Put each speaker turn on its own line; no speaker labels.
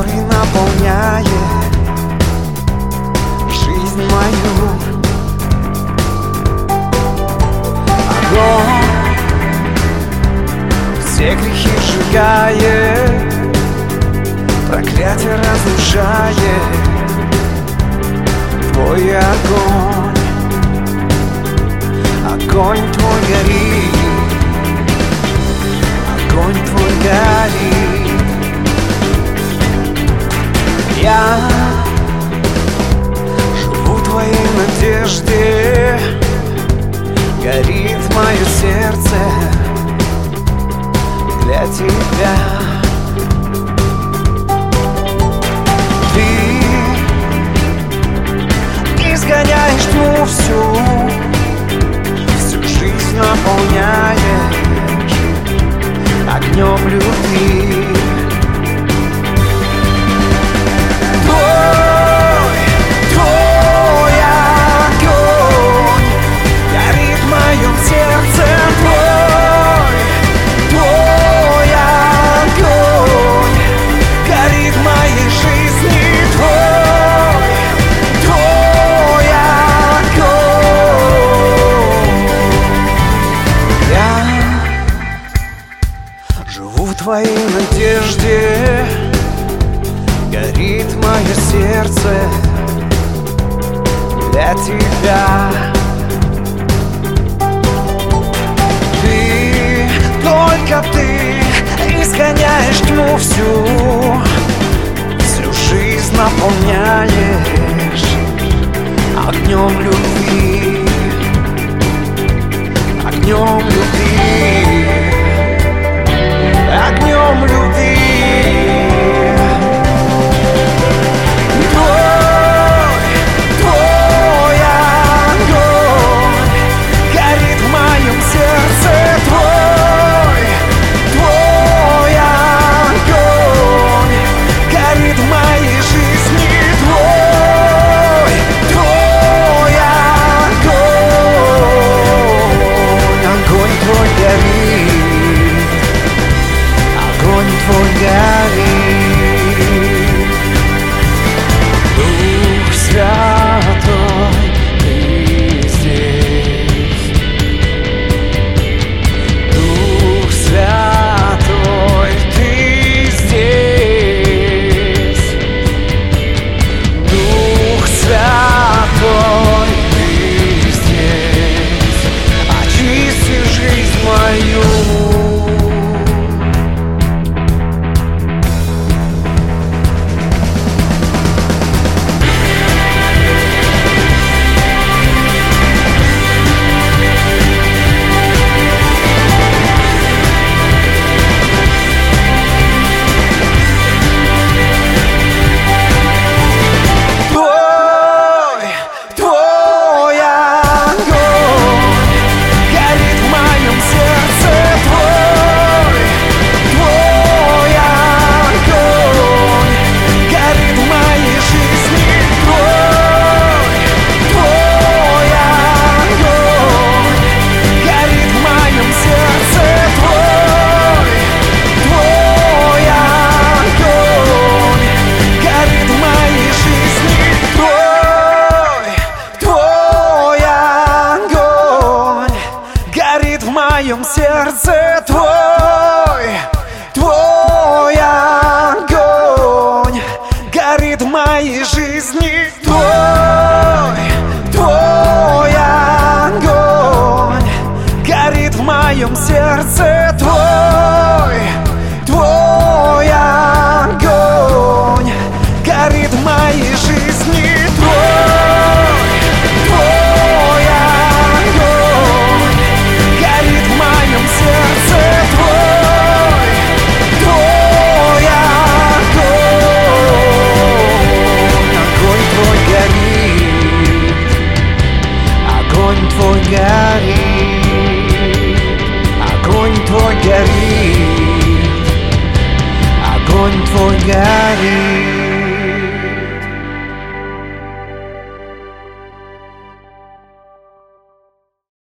Твой наполняет жизнь мою. Огонь все грехи сжигает, проклятие разрушает. Твой огонь, огонь Твой горит, огонь Твой горит. Я живу в Твоей надежде, горит мое сердце для Тебя. Изгоняешь тьму всю жизнь наполняешь огнем любви. Твой огонь горит в моем сердце. Твой огонь горит в моей жизни. Живу в Твоей надежде, горит мое сердце для Тебя. Ты, только Ты изгоняешь тьму всю жизнь наполняешь огнем любви, огнем любви, огнем любви. Твой огонь горит в моем сердце. Твой огонь горит в моей жизни. Твой огонь Твой горит, огонь Твой горит. Дух Святой, Ты здесь. Дух Святой, Ты здесь. Дух Святой, Ты здесь. Очисти жизнь мою. В моем сердце Твой огонь горит в моей жизни. Твой огонь горит в моем сердце. Твой огонь горит в моей жизни. Огонь Твой горит, огонь Твой горит.